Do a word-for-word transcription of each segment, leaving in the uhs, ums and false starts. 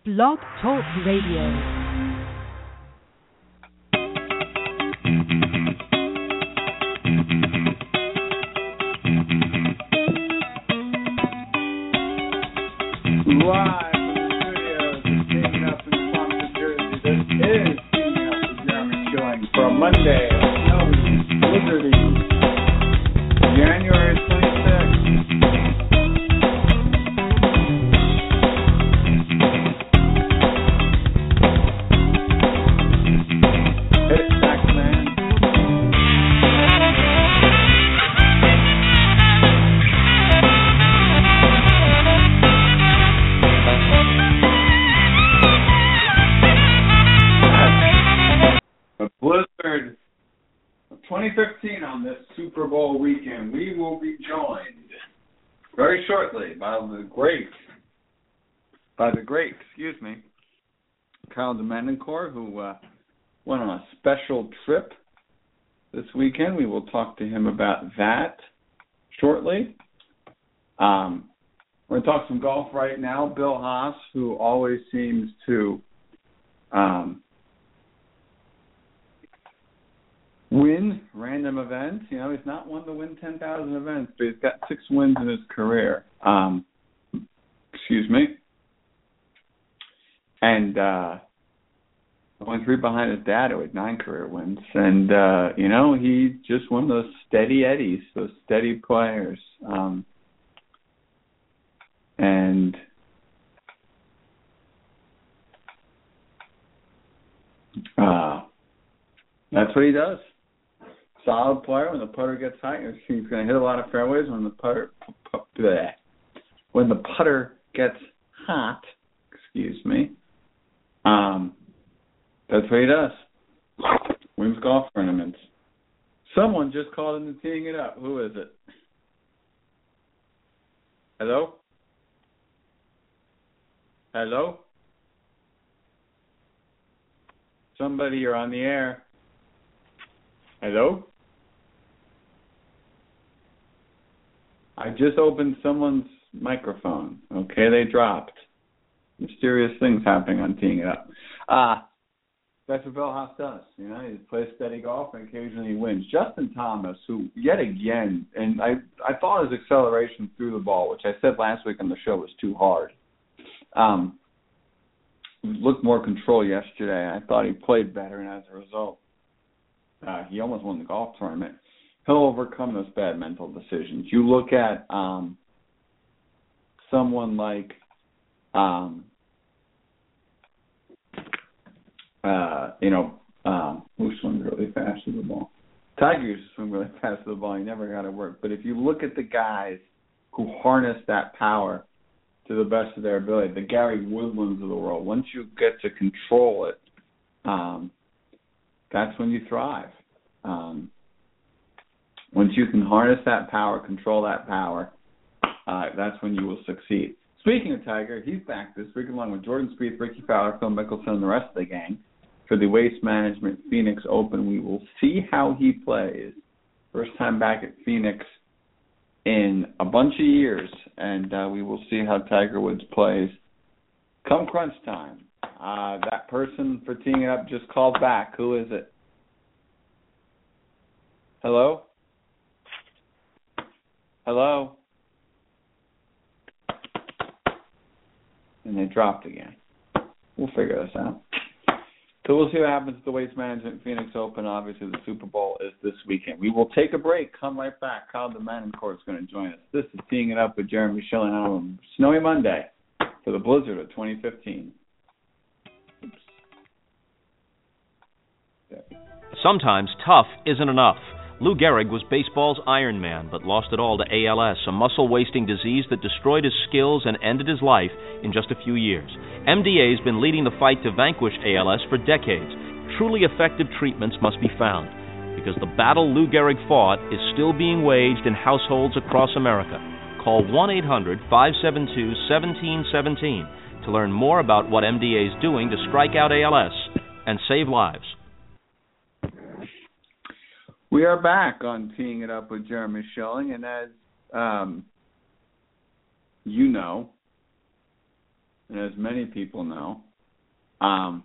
Blog Talk Radio. Live from the studios, Teaming Up in Swampscott, Jersey. This is Teaming Up with Jeremy Schilling for a Monday, snowy, blizzardy, January twenty-sixth. Hit it, sax man. A blizzard of twenty fifteen on this Super Bowl weekend. We will be joined very shortly by the great, by the great, excuse me, Kyle DeMendencourt, who uh, went on a special trip this weekend. We will talk to him about that shortly. Um, we're going to talk some golf right now. Bill Haas, who always seems to um, win random events. You know, he's not one to win ten thousand events, but he's got six wins in his career. Um, excuse me. And uh, only three behind his dad, who had nine career wins. And, uh, you know, he just one of those steady eddies, those steady players. Um, and uh, that's what he does. Solid player. When the putter gets hot, he's going to hit a lot of fairways. When the putter, bleh, when the putter gets hot, excuse me, um, that's what he does. Wins golf tournaments. Someone just called in to teeing it up. Who is it? Hello? Hello? Somebody, you're on the air. Hello? I just opened someone's microphone. Okay, they dropped. Mysterious things happening on Teeing It Up. Uh, that's what Bill Haas does. You know, he plays steady golf and occasionally he wins. Justin Thomas, who yet again, and I, I thought his acceleration through the ball, which I said last week on the show was too hard, um, looked more control yesterday. I thought he played better, and as a result, uh, he almost won the golf tournament. He'll overcome those bad mental decisions. You look at um, someone like, um, uh, you know, um, who swings really fast to the ball. Tiger used to swing really fast to the ball. He never got it work. But if you look at the guys who harness that power to the best of their ability, the Gary Woodlands of the world, once you get to control it, um, that's when you thrive. Um, once you can harness that power, control that power, uh, that's when you will succeed. Speaking of Tiger, he's back this week along with Jordan Spieth, Ricky Fowler, Phil Mickelson, and the rest of the gang for the Waste Management Phoenix Open. We will see how he plays. First time back at Phoenix in a bunch of years, and uh, we will see how Tiger Woods plays come crunch time. Uh, that person for teeing it up just called back. Who is it? Hello? Hello? And they dropped again. We'll figure this out. So we'll see what happens at the Waste Management Phoenix Open. Obviously, the Super Bowl is this weekend. We will take a break. Come right back. Kyle DeMendencourt is going to join us. This is Teeing It Up with Jeremy Schilling on a snowy Monday for the blizzard of twenty fifteen. Oops. Sometimes tough isn't enough. Lou Gehrig was baseball's Iron Man, but lost it all to A L S, a muscle-wasting disease that destroyed his skills and ended his life in just a few years. M D A has been leading the fight to vanquish A L S for decades. Truly effective treatments must be found, because the battle Lou Gehrig fought is still being waged in households across America. Call one eight hundred, five seven two, one seven one seven to learn more about what M D A is doing to strike out A L S and save lives. We are back on Teeing It Up with Jeremy Schilling, and as um, you know, and as many people know, um,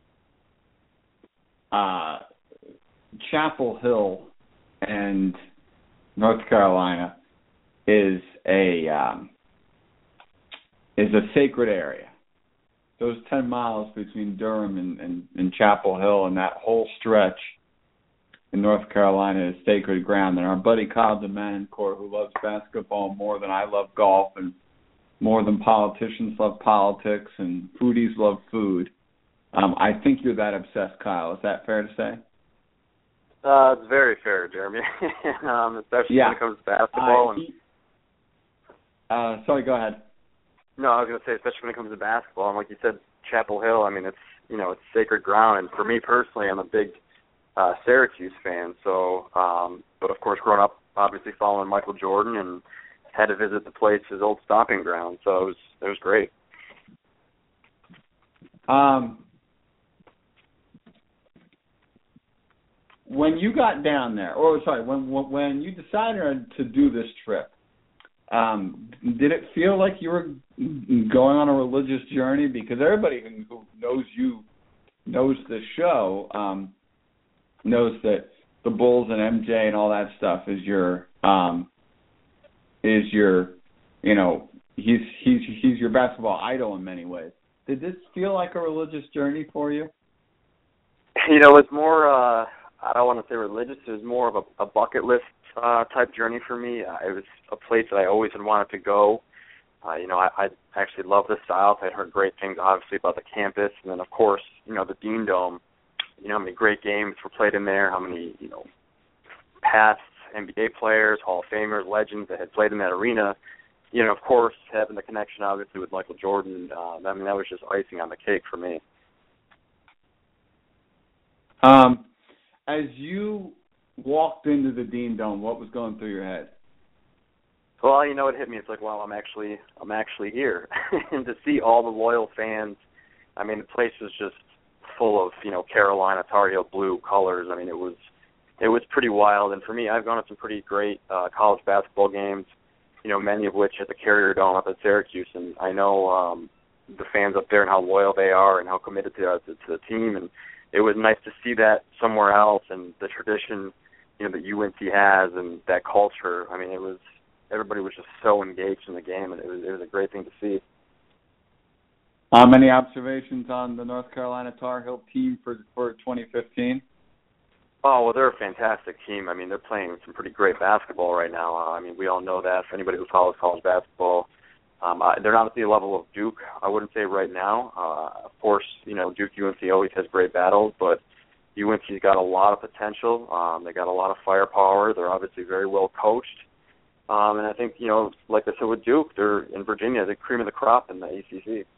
uh, Chapel Hill and North Carolina is a um, is a sacred area. Those ten miles between Durham and, and, and Chapel Hill and that whole stretch in North Carolina is sacred ground. And our buddy Kyle DeMancourt, who loves basketball more than I love golf and more than politicians love politics and foodies love food, um, I think you're that obsessed, Kyle. Is that fair to say? Uh, it's very fair, Jeremy, um, especially yeah. when it comes to basketball. Uh, and he, uh, sorry, go ahead. No, I was going to say, especially when it comes to basketball, and like you said, Chapel Hill. I mean, it's you know, it's sacred ground, and for me personally, I'm a big uh, Syracuse fan. So, um, but of course, growing up, obviously following Michael Jordan, and had to visit the place, his old stomping ground. So it was it was great. Um, when you got down there, or sorry, when when you decided to do this trip, um, did it feel like you were going on a religious journey? Because everybody who knows you knows the show um, knows that the Bulls and M J and all that stuff is your um, is your you know he's he's he's your basketball idol in many ways. Did this feel like a religious journey for you? You know, it's more. Uh, I don't want to say religious. It was more of a, a bucket list uh, type journey for me. Uh, it was a place that I always had wanted to go. Uh, you know, I, I actually love the South. I'd heard great things, obviously, about the campus, and then, of course, you know, the Dean Dome. You know, how many great games were played in there, how many, you know, past N B A players, Hall of Famers, legends that had played in that arena. You know, of course, having the connection, obviously, with Michael Jordan, uh, I mean, that was just icing on the cake for me. Um, as you walked into the Dean Dome, what was going through your head? Well, you know, it hit me. It's like, wow, I'm actually, I'm actually here, and to see all the loyal fans. I mean, the place was just full of, you know, Carolina Tar Heel blue colors. I mean, it was, it was pretty wild. And for me, I've gone to some pretty great uh, college basketball games, you know, many of which at the Carrier Dome up at Syracuse, and I know um, the fans up there and how loyal they are and how committed they are to, to the team. And it was nice to see that somewhere else, and the tradition, you know, that U N C has and that culture. I mean, it was. Everybody was just so engaged in the game, and it was it was a great thing to see. Um, any observations on the North Carolina Tar Heel team for for twenty fifteen? Oh, well, they're a fantastic team. I mean, they're playing some pretty great basketball right now. Uh, I mean, we all know that. For anybody who follows college basketball, um, uh, they're not at the level of Duke, I wouldn't say right now. Uh, of course, you know, Duke U N C always has great battles, but U N C's got a lot of potential. Um, they got a lot of firepower. They're obviously very well coached. Um, and I think, you know, like I said with Duke, they're in Virginia, the cream of the crop in the A C C.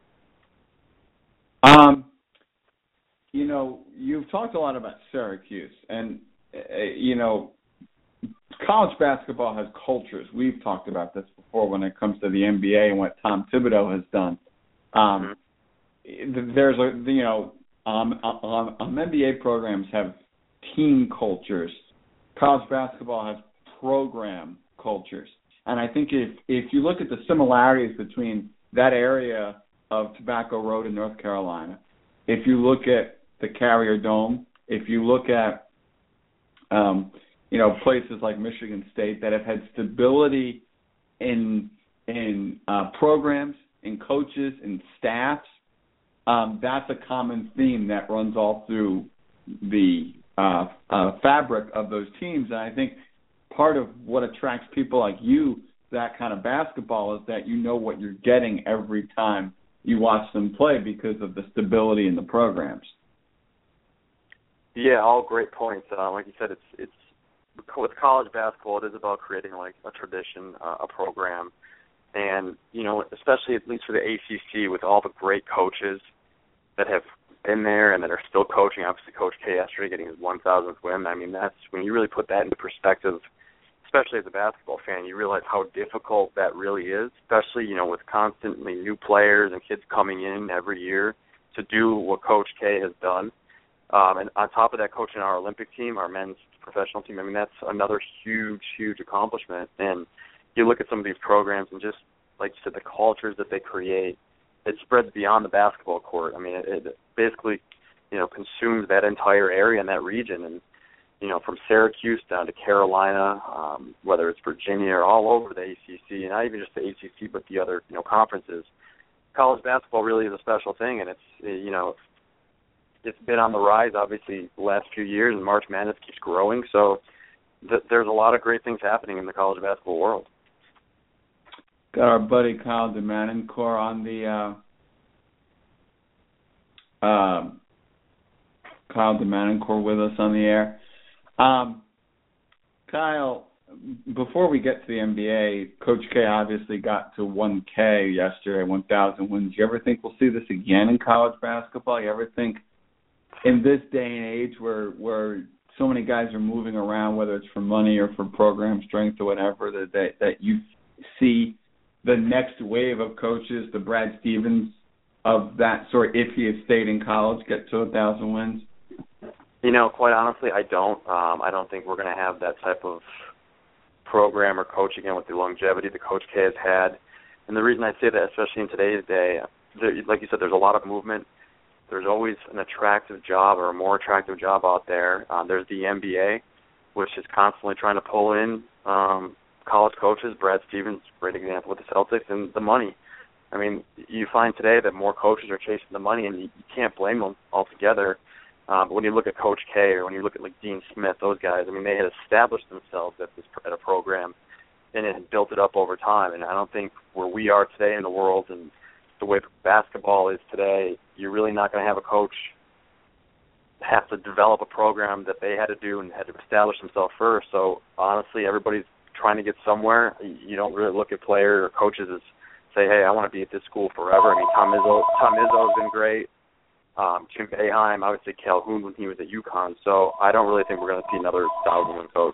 Um, you know, you've talked a lot about Syracuse, and, uh, you know, college basketball has cultures. We've talked about this before when it comes to the N B A and what Tom Thibodeau has done. Um, mm-hmm. There's a, you know, um, um, um, N B A programs have team cultures. College basketball has program cultures. And I think if if you look at the similarities between that area of Tobacco Road in North Carolina, if you look at the Carrier Dome, if you look at um, you know places like Michigan State that have had stability in in uh, programs, in coaches, in staffs, um, that's a common theme that runs all through the uh, uh, fabric of those teams. And I think part of what attracts people like you to that kind of basketball is that you know what you're getting every time you watch them play because of the stability in the programs. Yeah, all great points. Uh, like you said, it's it's with college basketball, it is about creating like a tradition, uh, a program, and you know, especially at least for the A C C, with all the great coaches that have been there and that are still coaching. Obviously, Coach K yesterday getting his one thousandth win. I mean, that's when you really put that into perspective. Especially as a basketball fan, you realize how difficult that really is, especially, you know, with constantly new players and kids coming in every year to do what Coach K has done. Um, and on top of that, coaching our Olympic team, our men's professional team, I mean, that's another huge, huge accomplishment. And you look at some of these programs and just, like you said, the cultures that they create, it spreads beyond the basketball court. I mean, it, it basically, you know, consumes that entire area and that region, and you know, from Syracuse down to Carolina, um, whether it's Virginia or all over the A C C, and not even just the A C C, but the other, you know, conferences. College basketball really is a special thing, and it's, you know, it's been on the rise, obviously, the last few years, and March Madness keeps growing, so th- there's a lot of great things happening in the college basketball world. Got our buddy Kyle DeManencore on the uh, uh, Kyle DeManencore with us on the air. Um, Kyle, before we get to the N B A, Coach K obviously got to one K yesterday, one thousand wins. You ever think we'll see this again in college basketball? You ever think in this day and age where where so many guys are moving around, whether it's for money or for program strength or whatever, that that, that you see the next wave of coaches, the Brad Stevens of that sort, if he had stayed in college, get to one thousand wins? You know, quite honestly, I don't. Um, I don't think we're going to have that type of program or coach again with the longevity that Coach K has had. And the reason I say that, especially in today's day, there, like you said, there's a lot of movement. There's always an attractive job or a more attractive job out there. Um, there's the N B A, which is constantly trying to pull in um, college coaches. Brad Stevens, great example with the Celtics, and the money. I mean, you find today that more coaches are chasing the money, and you, you can't blame them altogether. Uh, but when you look at Coach K or when you look at like Dean Smith, those guys, I mean, they had established themselves at this at a program, and it had built it up over time. And I don't think where we are today in the world and the way basketball is today, you're really not going to have a coach have to develop a program that they had to do and had to establish themselves first. So honestly, everybody's trying to get somewhere. You don't really look at players or coaches as say, hey, I want to be at this school forever. I mean, Tom Izzo, Tom Izzo has been great. Um, Jim Boeheim, obviously Calhoun when he was at UConn. So I don't really think we're going to see another thousand-win coach.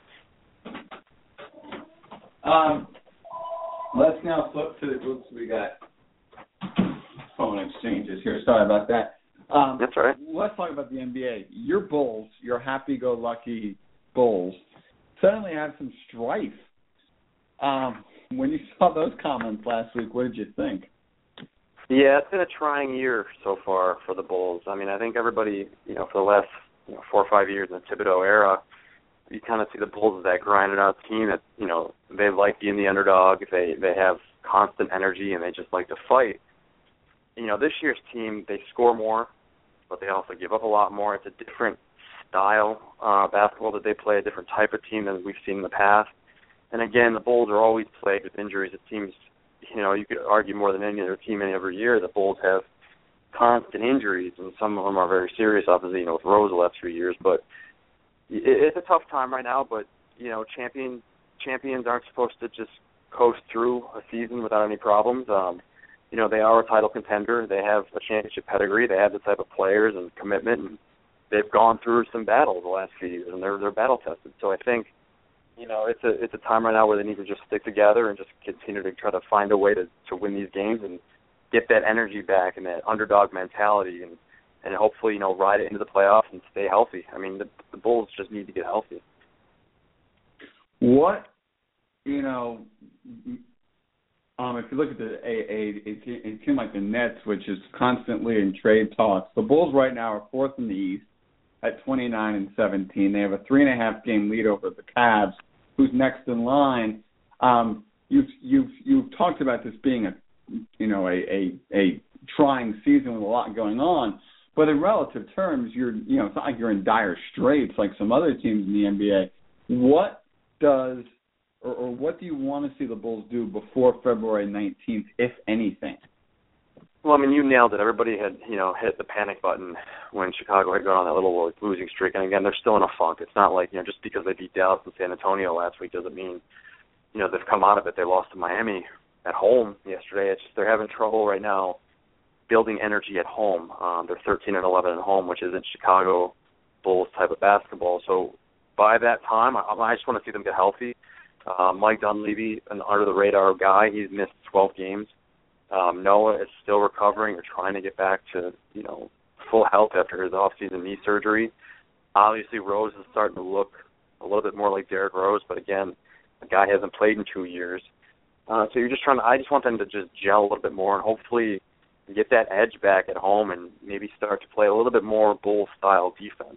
Um, let's now flip to the groups. We got phone exchanges here. Sorry about that. Um, That's all right. Let's talk about the N B A. Your Bulls, your happy-go-lucky Bulls, suddenly had some strife. Um, when you saw those comments last week, what did you think? Yeah, it's been a trying year so far for the Bulls. I mean, I think everybody, you know, for the last you know, four or five years in the Thibodeau era, you kind of see the Bulls as that grinded-out team that, you know, they like being the underdog. They they have constant energy, and they just like to fight. You know, this year's team, they score more, but they also give up a lot more. It's a different style uh, basketball that they play, a different type of team than we've seen in the past. And, again, the Bulls are always plagued with injuries. It seems – you know, you could argue more than any other team any every year, the Bulls have constant injuries, and some of them are very serious, obviously, you know, with Rose the last few years. But it's a tough time right now, but, you know, champion, champions aren't supposed to just coast through a season without any problems. Um, you know, they are a title contender. They have a championship pedigree. They have the type of players and commitment, and they've gone through some battles the last few years, and they're, they're battle-tested. So I think, you know, it's a it's a time right now where they need to just stick together and just continue to try to find a way to, to win these games and get that energy back and that underdog mentality and, and hopefully, you know, ride it into the playoffs and stay healthy. I mean, the, the Bulls just need to get healthy. What, you know, um, if you look at the a, a, a, a team like the Nets, which is constantly in trade talks, the Bulls right now are fourth in the East at twenty-nine and seventeen. They have a three and a half game lead over the Cavs, who's next in line. Um, you've you've you've talked about this being a you know a, a a trying season with a lot going on, but in relative terms, you're you know it's not like you're in dire straits like some other teams in the N B A. What does or, or what do you want to see the Bulls do before February nineteenth, if anything? Well, I mean, you nailed it. Everybody had, you know, hit the panic button when Chicago had gone on that little losing streak. And, again, they're still in a funk. It's not like, you know, just because they beat Dallas and San Antonio last week doesn't mean, you know, they've come out of it. They lost to Miami at home yesterday. It's just they're having trouble right now building energy at home. Um, they're thirteen and eleven at home, which isn't Chicago Bulls type of basketball. So by that time, I, I just want to see them get healthy. Uh, Mike Dunleavy, an under-the-radar guy, he's missed twelve games. Um, Noah is still recovering or trying to get back to, you know, full health after his off-season knee surgery. Obviously, Rose is starting to look a little bit more like Derrick Rose, but again, the guy hasn't played in two years. Uh, so you're just trying to, I just want them to just gel a little bit more, and hopefully, get that edge back at home and maybe start to play a little bit more Bull-style defense.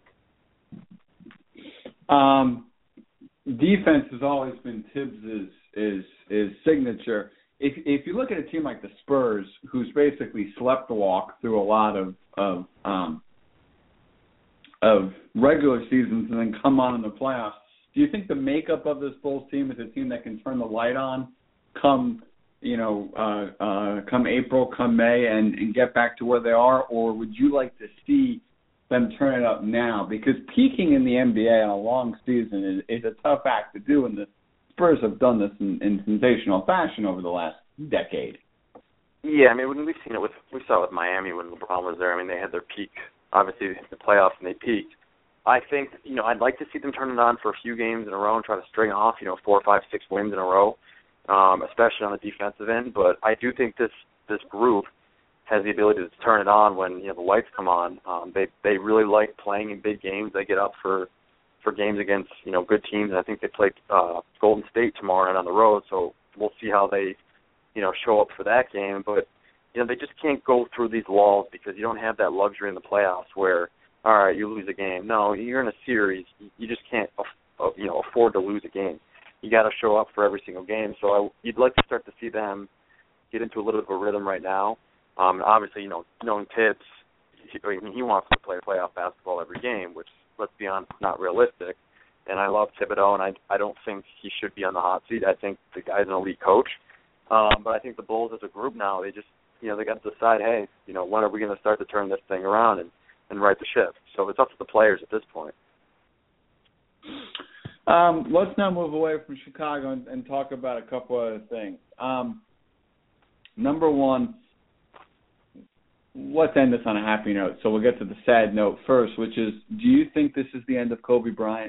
Um, defense has always been Tibbs's is is signature. If if you look at a team like the Spurs, who's basically slept walk through a lot of of um, of regular seasons and then come on in the playoffs, do you think the makeup of this Bulls team is a team that can turn the light on come you know uh, uh, come April, come May, and, and get back to where they are, or would you like to see them turn it up now? Because peaking in the N B A on a long season is, is a tough act to do, and the Spurs have done this in, in sensational fashion over the last decade. Yeah, I mean, when we've seen it with, we saw it with Miami when LeBron was there. I mean, they had their peak, obviously, in the playoffs, and they peaked. I think, you know, I'd like to see them turn it on for a few games in a row and try to string off, you know, four, five, six wins in a row, um, especially on the defensive end. But I do think this this group has the ability to turn it on when, you know, the lights come on. Um, they they really like playing in big games. They get up for for games against, you know, good teams. And I think they play uh, Golden State tomorrow night on the road, so we'll see how they, you know, show up for that game. But, you know, they just can't go through these walls because you don't have that luxury in the playoffs where, all right, you lose a game. No, you're in a series. You just can't, uh, you know, afford to lose a game. You got to show up for every single game. So I, you'd like to start to see them get into a little bit of a rhythm right now. Um, obviously, you know, knowing Tibbs, he, I mean, he wants to play playoff basketball every game, which, let's be honest, not realistic. And I love Thibodeau, and I I don't think he should be on the hot seat. I think the guy's an elite coach. Um, but I think the Bulls as a group now, they just, you know, they got to decide, hey, you know, when are we going to start to turn this thing around and, and right the ship? So it's up to the players at this point. Um, let's now move away from Chicago and, and talk about a couple other things. Um, number one, let's end this on a happy note. So we'll get to the sad note first, which is, do you think this is the end of Kobe Bryant?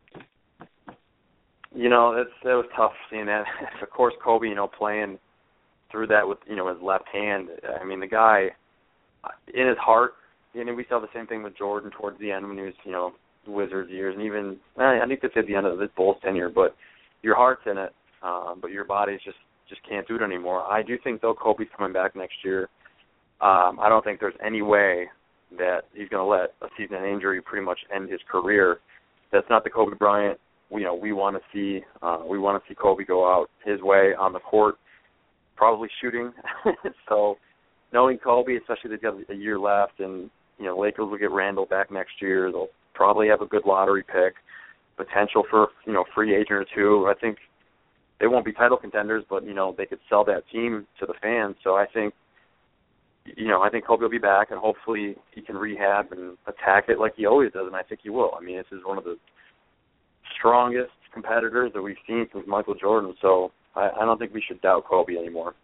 You know, it's, it was tough seeing that. Of course, Kobe, you know, playing through that with, you know, his left hand. I mean, the guy, in his heart, you know, we saw the same thing with Jordan towards the end when he was, you know, Wizards years, and even, I think that's at the end of his Bulls tenure, but your heart's in it, um, but your body just, just can't do it anymore. I do think, though, Kobe's coming back next year. Um, I don't think there's any way that he's going to let a season injury pretty much end his career. That's not the Kobe Bryant, you know, we want to see. Uh, we want to see Kobe go out his way on the court, probably shooting. So knowing Kobe, especially they've got a year left, and, you know, Lakers will get Randall back next year. They'll probably have a good lottery pick, potential for, you know, free agent or two. I think they won't be title contenders, but, you know, they could sell that team to the fans. So I think, you know, I think Kobe will be back, and hopefully he can rehab and attack it like he always does, and I think he will. I mean, this is one of the strongest competitors that we've seen since Michael Jordan, so I, I don't think we should doubt Kobe anymore.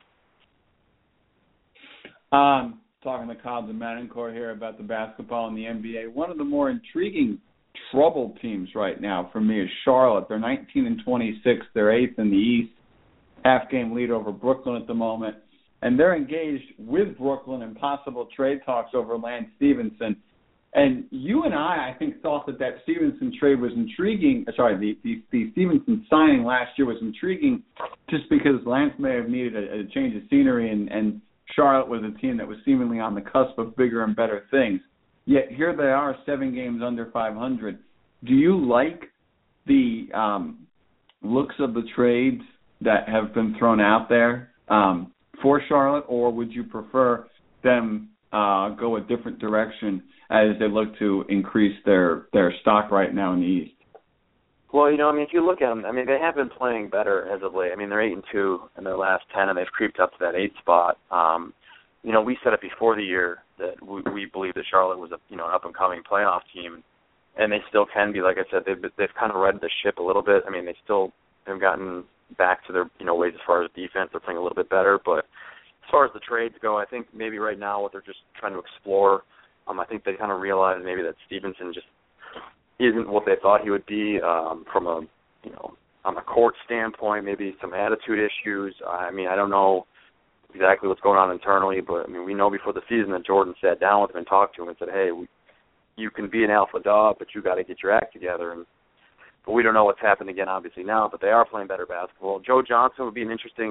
Um, talking to Cobbs and Manincourt here about the basketball in the N B A. One of the more intriguing troubled teams right now for me is Charlotte. They're nineteen and twenty-six. They're eighth in the East, half game lead over Brooklyn at the moment. And they're engaged with Brooklyn in possible trade talks over Lance Stevenson. And you and I, I think, thought that that Stevenson trade was intriguing. Sorry, the, the, the Stevenson signing last year was intriguing just because Lance may have needed a, a change of scenery, and, and Charlotte was a team that was seemingly on the cusp of bigger and better things. Yet here they are, seven games under five hundred. Do you like the um, looks of the trades that have been thrown out there um, for Charlotte, or would you prefer them uh, go a different direction as they look to increase their, their stock right now in the East? Well, you know, I mean, if you look at them, I mean, they have been playing better as of late. I mean, they're eight and two in their last ten, and they've creeped up to that eighth spot. Um, you know, we said it before the year that we, we believe that Charlotte was a, you know, an up and coming playoff team, and they still can be. Like I said, they've they've kind of read the ship a little bit. I mean, they still have gotten back to their, you know, ways as far as defense. They're playing a little bit better, but as far as the trades go, I think maybe right now what they're just trying to explore. Um, I think they kind of realize maybe that Stevenson just isn't what they thought he would be um, from a, you know, on a court standpoint, maybe some attitude issues. I mean, I don't know exactly what's going on internally, but, I mean, we know before the season that Jordan sat down with him and talked to him and said, hey, we, you can be an alpha dog, but you got to get your act together. And but we don't know what's happened again, obviously, now, but they are playing better basketball. Joe Johnson would be an interesting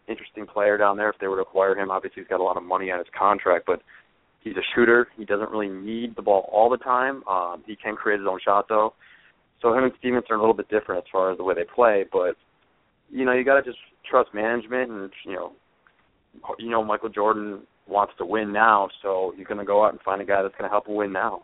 interesting player down there if they were to acquire him. Obviously, he's got a lot of money on his contract, but he's a shooter. He doesn't really need the ball all the time. Um, he can create his own shot, though. So him and Stevens are a little bit different as far as the way they play, but, you know, you got to just trust management and, you know, you know, Michael Jordan wants to win now, so you're going to go out and find a guy that's going to help him win now.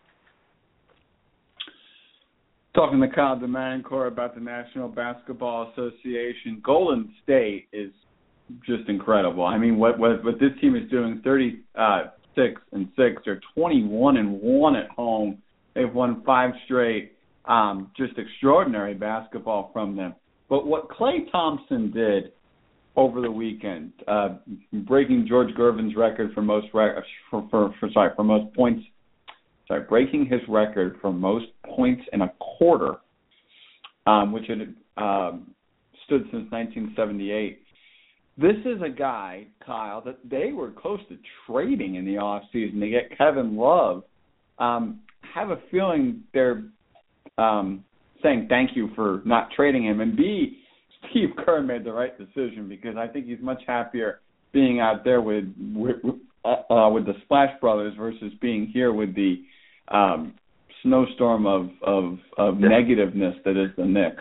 Talking to Kyle DeMarincore about the National Basketball Association, Golden State is just incredible. I mean, what what, what this team is doing, thirty-six and six, they're twenty-one and one at home. They've won five straight. Um, just extraordinary basketball from them. But what Klay Thompson did over the weekend, uh, breaking George Gervin's record for most rec- for, for, for sorry for most points. Sorry, breaking his record for most points in a quarter, um, which had um, stood since nineteen seventy-eight. This is a guy, Kyle, that they were close to trading in the offseason to get Kevin Love. Um, have a feeling they're um, saying thank you for not trading him. And B, Steve Kerr made the right decision because I think he's much happier being out there with with, uh, uh, with the Splash Brothers versus being here with the um, snowstorm of, of, of negativeness that is the Knicks.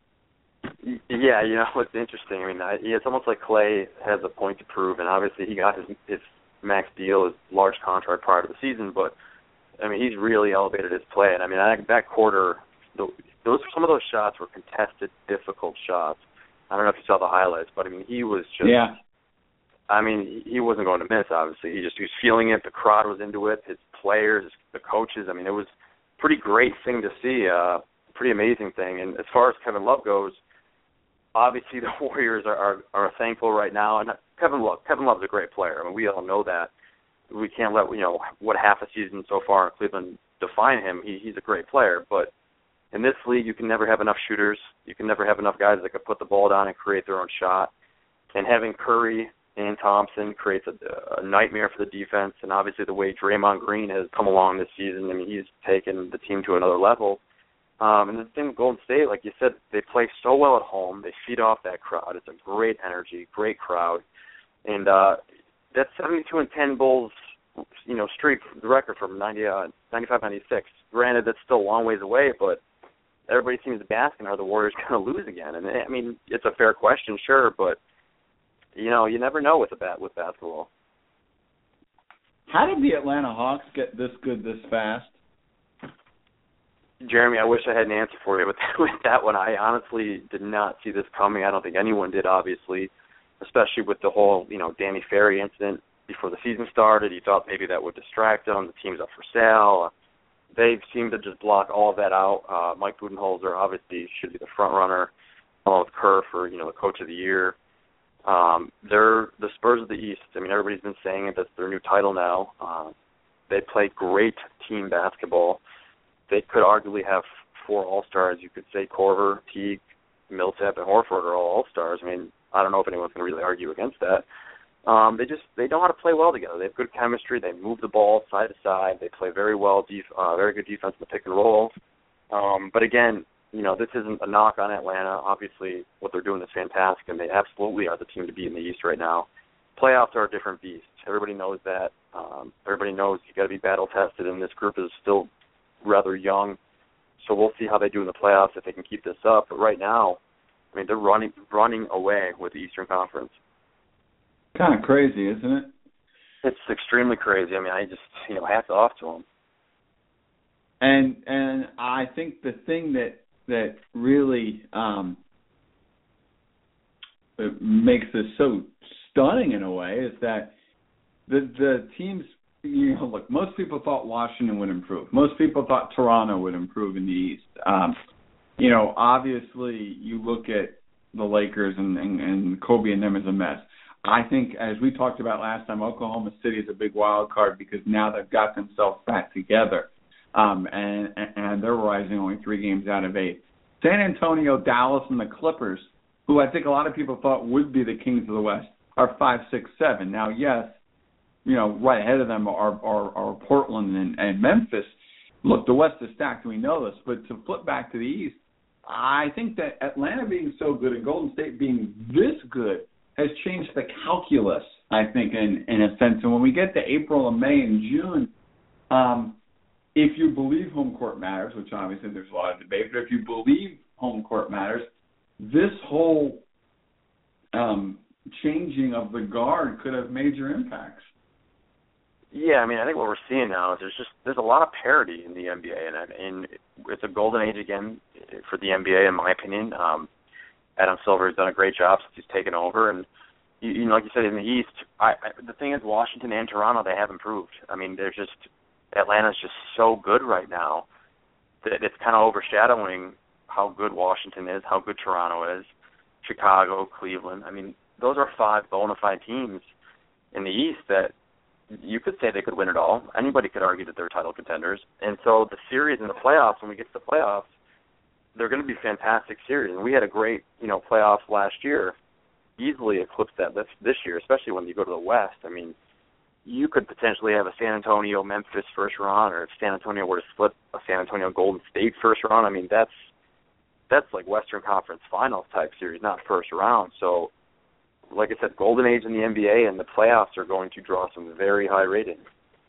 Yeah, you know, it's interesting. I mean, I, it's almost like Klay has a point to prove, and obviously he got his, his max deal, his large contract prior to the season, but, I mean, he's really elevated his play. And, I mean, that, that quarter, the, those some of those shots were contested, difficult shots. I don't know if you saw the highlights, but, I mean, he was just yeah. – I mean, he wasn't going to miss, obviously. He just he was feeling it. The crowd was into it. His players, the coaches. I mean, it was a pretty great thing to see, uh, pretty amazing thing. And as far as Kevin Love goes, obviously the Warriors are, are, are thankful right now. And Kevin Love, Kevin Love's a great player. I mean, we all know that. We can't let, you know, what half a season so far in Cleveland define him. He, he's a great player. But in this league, you can never have enough shooters. You can never have enough guys that can put the ball down and create their own shot. And having Curry and Thompson creates a, a nightmare for the defense, and obviously the way Draymond Green has come along this season, I mean, he's taken the team to another level. Um, and the thing with Golden State, like you said, they play so well at home. They feed off that crowd. It's a great energy, great crowd. And uh, that seventy-two and ten Bulls, you know, streak, the record from ninety, uh, ninety-five ninety-six, granted, that's still a long ways away, but everybody seems to be asking, are the Warriors going to lose again? And, I mean, it's a fair question, sure, but you know, you never know with the bat with basketball. How did the Atlanta Hawks get this good this fast? Jeremy, I wish I had an answer for you with, with that one. I honestly did not see this coming. I don't think anyone did, obviously, especially with the whole, you know, Danny Ferry incident before the season started. You thought maybe that would distract them. The team's up for sale. They seem to just block all of that out. Uh, Mike Budenholzer obviously should be the front runner, along with Kerr for, you know, the coach of the year. Um, they're the Spurs of the East. I mean, everybody's been saying it. That's their new title now. Uh, they play great team basketball. They could arguably have four All-Stars. You could say Korver, Teague, Millsap, and Horford are all All-Stars. I mean, I don't know if anyone's going to really argue against that. Um, they just they know how to play well together. They have good chemistry. They move the ball side to side. They play very well, def- uh, very good defense in the pick and roll. Um, but again, you know, this isn't a knock on Atlanta. Obviously, what they're doing is fantastic, and they absolutely are the team to beat in the East right now. Playoffs are a different beast. Everybody knows that. Um, everybody knows you got to be battle tested, and this group is still rather young. So we'll see how they do in the playoffs if they can keep this up. But right now, I mean, they're running running away with the Eastern Conference. Kind of crazy, isn't it? It's extremely crazy. I mean, I just, you know, hats off to them. And and I think the thing that that really um, makes this so stunning in a way is that the the teams, you know, look, most people thought Washington would improve. Most people thought Toronto would improve in the East. Um, you know, obviously you look at the Lakers and, and, and Kobe and them as a mess. I think, as we talked about last time, Oklahoma City is a big wild card because now they've got themselves back together. Um, and, and they're rising only three games out of eight. San Antonio, Dallas, and the Clippers, who I think a lot of people thought would be the kings of the West, are five, six, seven. Now, yes, you know, right ahead of them are, are, are Portland and, and Memphis. Look, the West is stacked, we know this. But to flip back to the East, I think that Atlanta being so good and Golden State being this good has changed the calculus, I think, in, in a sense. And when we get to April and May and June, um, if you believe home court matters, which obviously there's a lot of debate, but if you believe home court matters, this whole um, changing of the guard could have major impacts. Yeah, I mean, I think what we're seeing now is there's just there's a lot of parity in the N B A, and and it's a golden age again for the N B A, in my opinion. Um, Adam Silver has done a great job since he's taken over, and you, you know, like you said, in the East, I, I, the thing is, Washington and Toronto, they have improved. I mean, they're just Atlanta's just so good right now that it's kind of overshadowing how good Washington is, how good Toronto is, Chicago, Cleveland. I mean, those are five bona fide teams in the East that you could say they could win it all. Anybody could argue that they're title contenders. And so the series in the playoffs, when we get to the playoffs, they're going to be fantastic series. And we had a great, you know, playoffs last year, easily eclipsed that this, this year, especially when you go to the West. I mean, you could potentially have a San Antonio-Memphis first round, or if San Antonio were to split a San Antonio-Golden State first round. I mean, that's that's like Western Conference Finals type series, not first round. So, like I said, golden age in the N B A, and the playoffs are going to draw some very high ratings.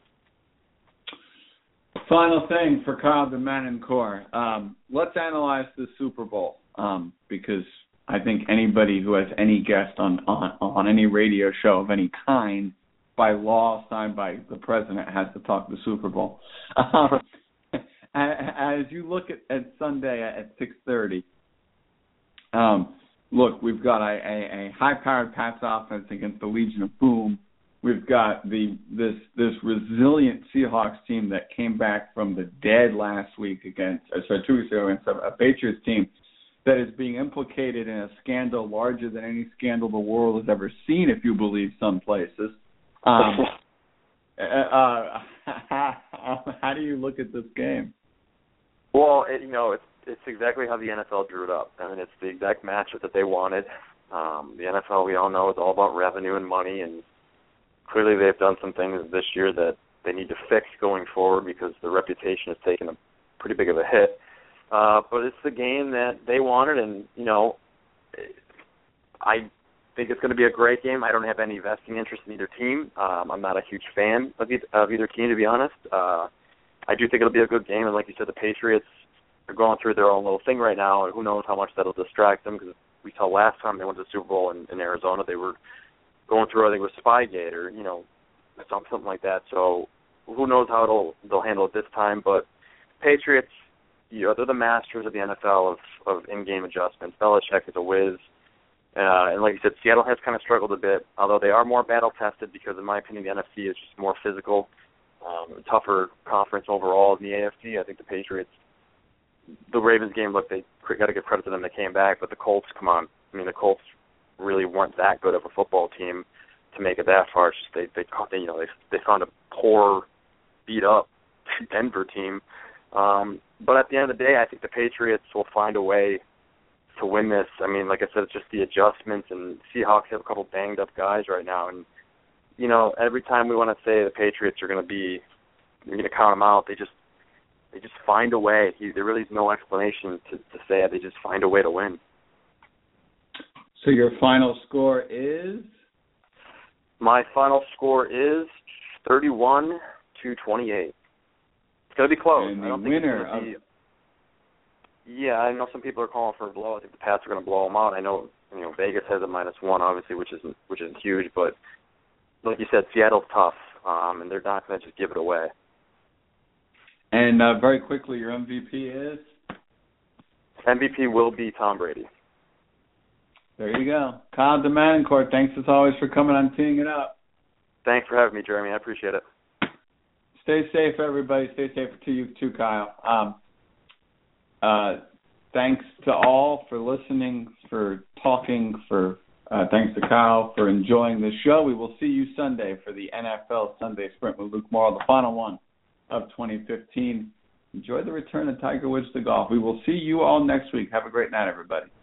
Final thing for Kyle DeManincore. Um, let's analyze the Super Bowl um, because I think anybody who has any guest on, on, on any radio show of any kind, by law signed by the president, has to talk the Super Bowl. Um, as you look at, at Sunday at six thirty, um, look, we've got a, a, a high-powered pass offense against the Legion of Boom. We've got the this this resilient Seahawks team that came back from the dead last week against, sorry, two weeks ago against a, a Patriots team that is being implicated in a scandal larger than any scandal the world has ever seen, if you believe some places. Um, uh, how, how do you look at this game? Well, it, you know, it's it's exactly how the N F L drew it up. I mean, it's the exact matchup that they wanted. Um, the N F L, we all know, is all about revenue and money, and clearly they've done some things this year that they need to fix going forward because the reputation has taken a pretty big of a hit. Uh, but it's the game that they wanted, and, you know, I think it's going to be a great game. I don't have any vesting interest in either team. Um, I'm not a huge fan of either, of either team, to be honest. Uh, I do think it'll be a good game, and like you said, the Patriots are going through their own little thing right now, and who knows how much that'll distract them, because we saw last time they went to the Super Bowl in, in Arizona, they were going through, I think it was Spygate or, you know, something like that. So who knows how it'll they'll handle it this time. But Patriots, you know, they're the masters of the N F L of, of in-game adjustments. Belichick is a whiz. Uh, and like you said, Seattle has kind of struggled a bit, although they are more battle-tested because, in my opinion, the N F C is just more physical, um, tougher conference overall. In the A F C, I think the Patriots, the Ravens game, look, they got to give credit to them. They came back, but the Colts, come on. I mean, the Colts really weren't that good of a football team to make it that far. It's just they, they, they you know, they they found a poor, beat up Denver team. Um, but at the end of the day, I think the Patriots will find a way to win this. I mean, like I said, it's just the adjustments, and Seahawks have a couple banged up guys right now. And you know, every time we want to say the Patriots are going to be, you're going to count them out, they just they just find a way. There really is no explanation to, to say it. They just find a way to win. So your final score is? My final score is thirty-one to twenty-eight. It's going to be close. And the I don't think winner it's going to of... be... Yeah, I know some people are calling for a blow. I think the Pats are going to blow them out. I know, you know, Vegas has a minus one, obviously, which isn't which isn't huge. But like you said, Seattle's tough, um, and they're not going to just give it away. And uh, very quickly, your M V P is? M V P will be Tom Brady. There you go. Kyle DeManincore, thanks as always for coming on Teeing It Up. Thanks for having me, Jeremy. I appreciate it. Stay safe, everybody. Stay safe to you too, Kyle. Um, uh, thanks to all for listening, for talking, for uh, thanks to Kyle for enjoying the show. We will see you Sunday for the N F L Sunday Sprint with Luke Morrow, the final one of twenty fifteen. Enjoy the return of Tiger Woods to golf. We will see you all next week. Have a great night, everybody.